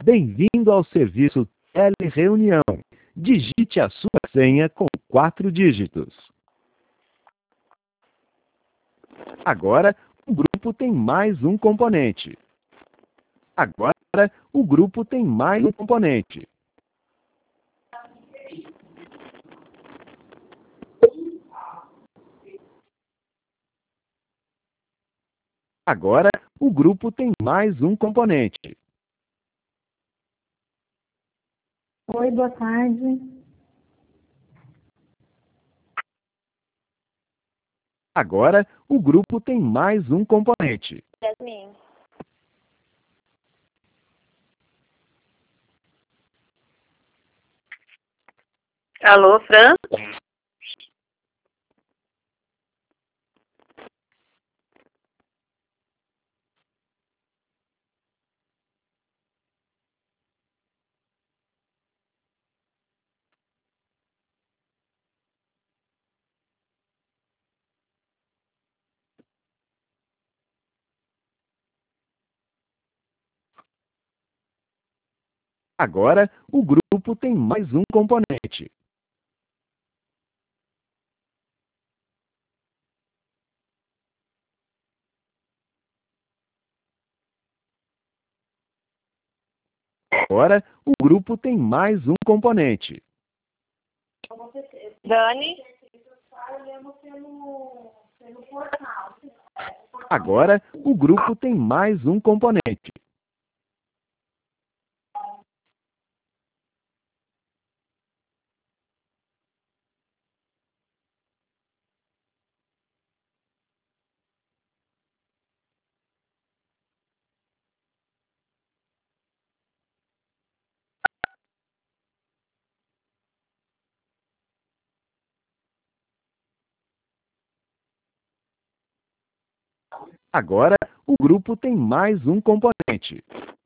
Bem-vindo ao serviço Telereunião. Digite a sua senha com 4 dígitos. Agora, o grupo tem mais um componente. Agora, o grupo tem mais um componente. Agora, o grupo tem mais um componente. Oi, boa tarde. Agora, o grupo tem mais um componente. Jasmine. Alô, Fran? Agora, o grupo tem mais um componente. Agora, o grupo tem mais um componente. Dani? Agora, o grupo tem mais um componente. Agora, o grupo tem mais um componente.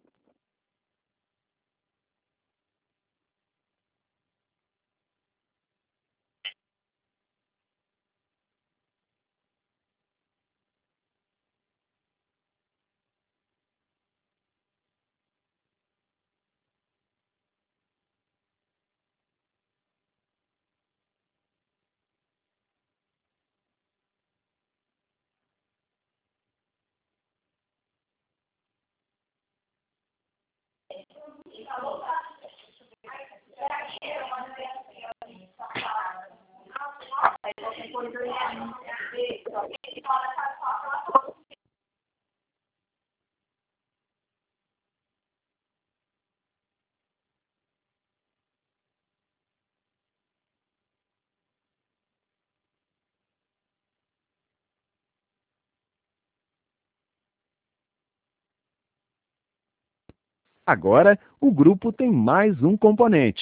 Agora, o grupo tem mais um componente.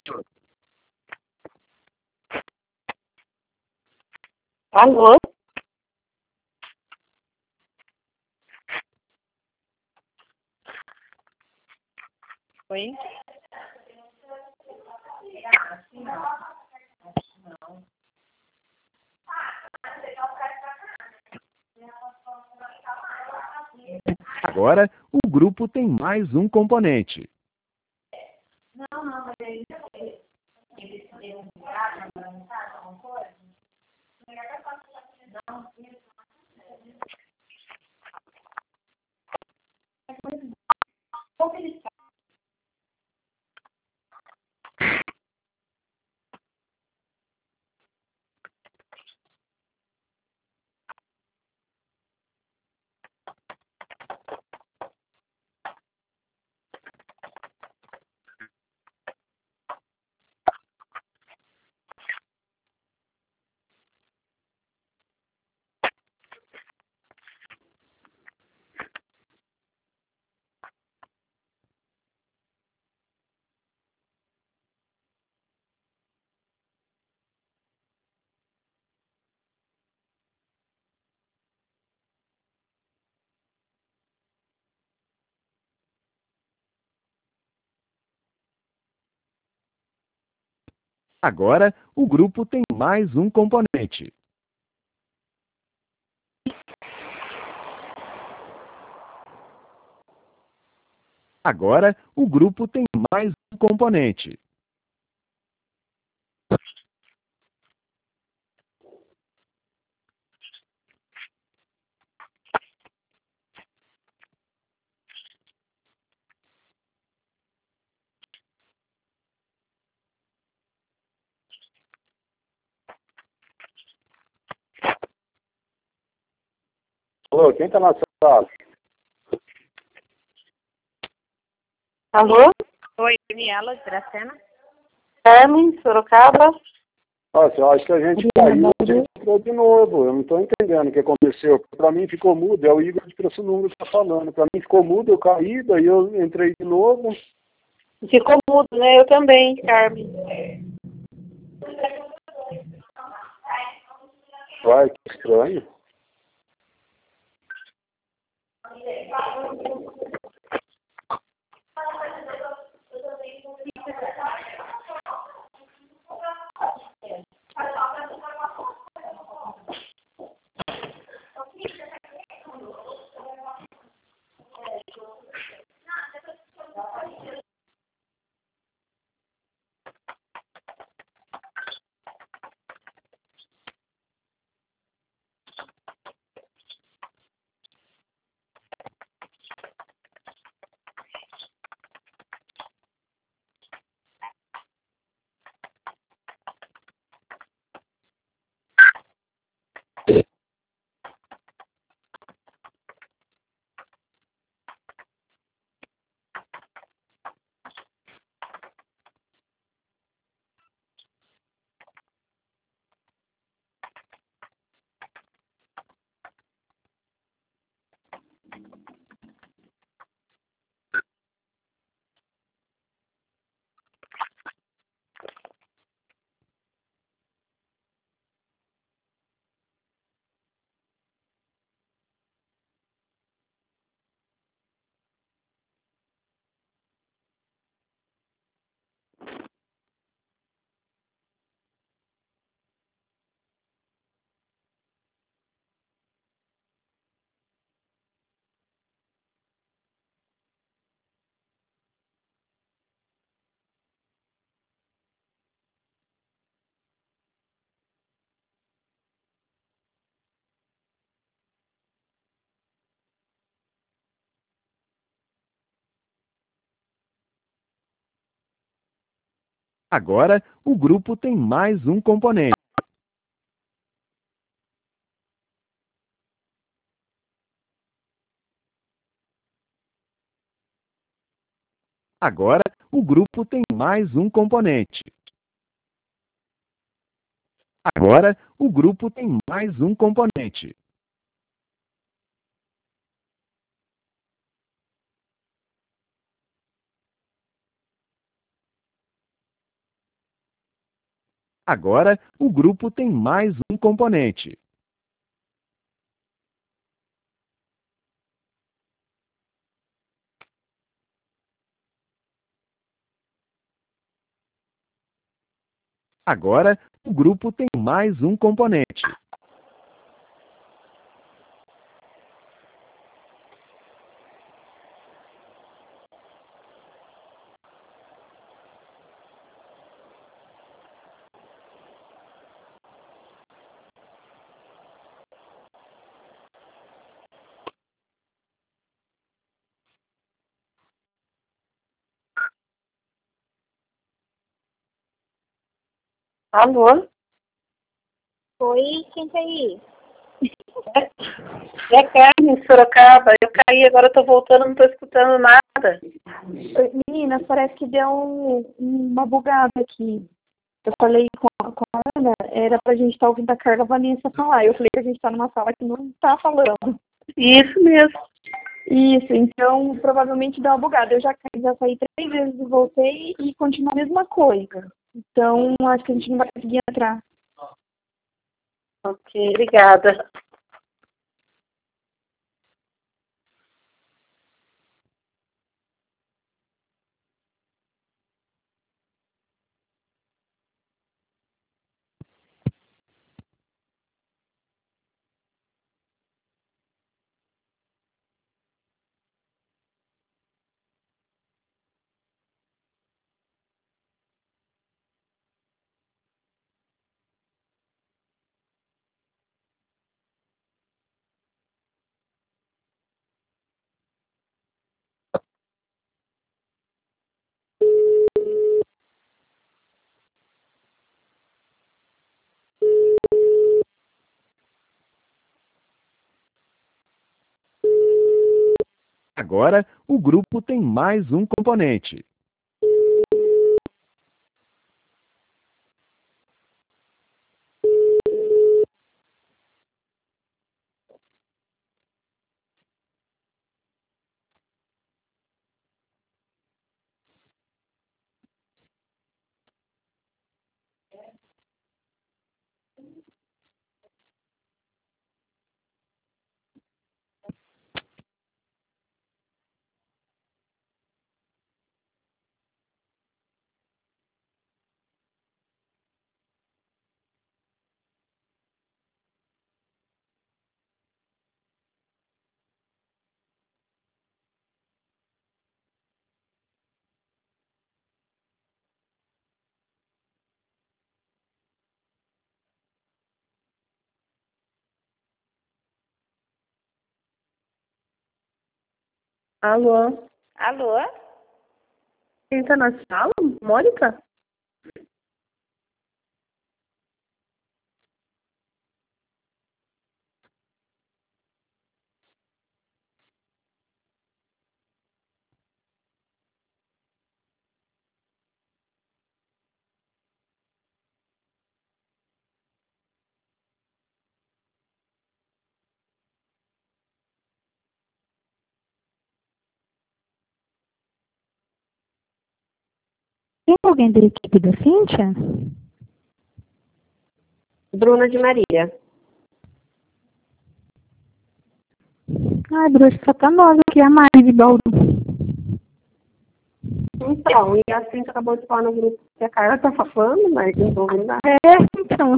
Alô? Oi? Agora, o grupo tem mais um componente. Agora, o grupo tem mais um componente. Agora, o grupo tem mais um componente. Alô, quem está na sala? Alô? Oi, Daniela, de Dracena. Carmen, Sorocaba. Nossa, eu acho que a gente caiu, a gente entrou de novo. Eu não estou entendendo o que aconteceu. Para mim ficou mudo, é o Igor de Preço Número que está falando. Para mim ficou mudo, eu caí, daí eu entrei de novo. Ficou mudo, né? Eu também, Carmen. Vai, que estranho. Agora, o grupo tem mais um componente. Agora, o grupo tem mais um componente. Agora, o grupo tem mais um componente. Agora, o grupo tem mais um componente. Agora, o grupo tem mais um componente. Alô? Oi, quem tá aí? É Carmen, Sorocaba. Eu caí, agora eu tô voltando, não tô escutando nada. Oi, menina, parece que deu uma bugada aqui. Eu falei com a Ana, era pra gente estar ouvindo a Carla Vanessa falar. Eu falei que a gente tá numa sala que não tá falando. Isso mesmo. Isso, então provavelmente deu uma bugada. Eu já saí 3 vezes e voltei e continua a mesma coisa. Então acho que a gente não vai conseguir entrar. Ok, obrigada. Agora, o grupo tem mais um componente. Alô? Alô? Quem tá na sala? Mônica? Tem alguém da equipe da Cíntia? Bruna de Maria. Ai, Bruxa, só tá nós aqui, a Mari de Bauru. Então, e a Cintia acabou de falar no grupo que a Carla tá falando, mas não tô ouvindo nada. Então.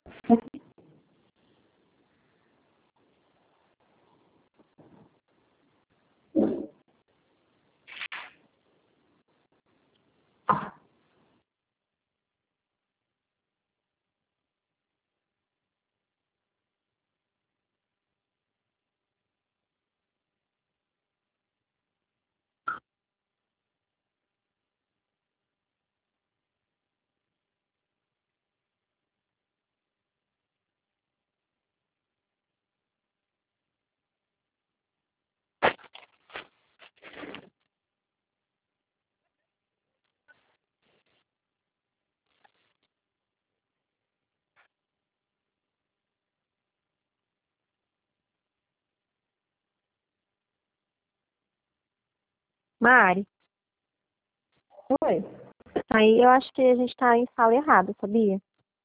Mari, Oi. aí eu acho que a gente tá em sala errada, sabia?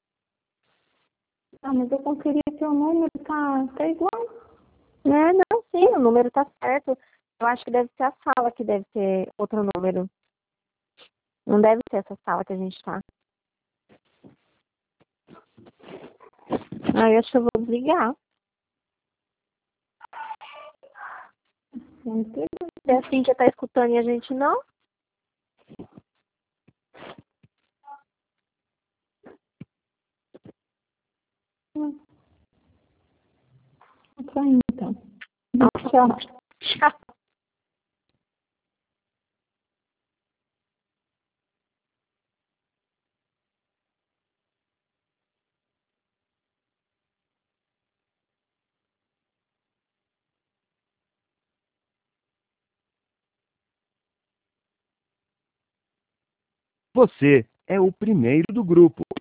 Ah, mas eu conferia que o número tá igual. É, não, sim, o número tá certo. Eu acho que deve ser a sala que deve ter outro número. Não deve ser essa sala que a gente tá. Aí eu acho que eu vou desligar. Se a Cíntia tá escutando e a gente não. Vou sair então. Tchau. Tchau. Você é o primeiro do grupo.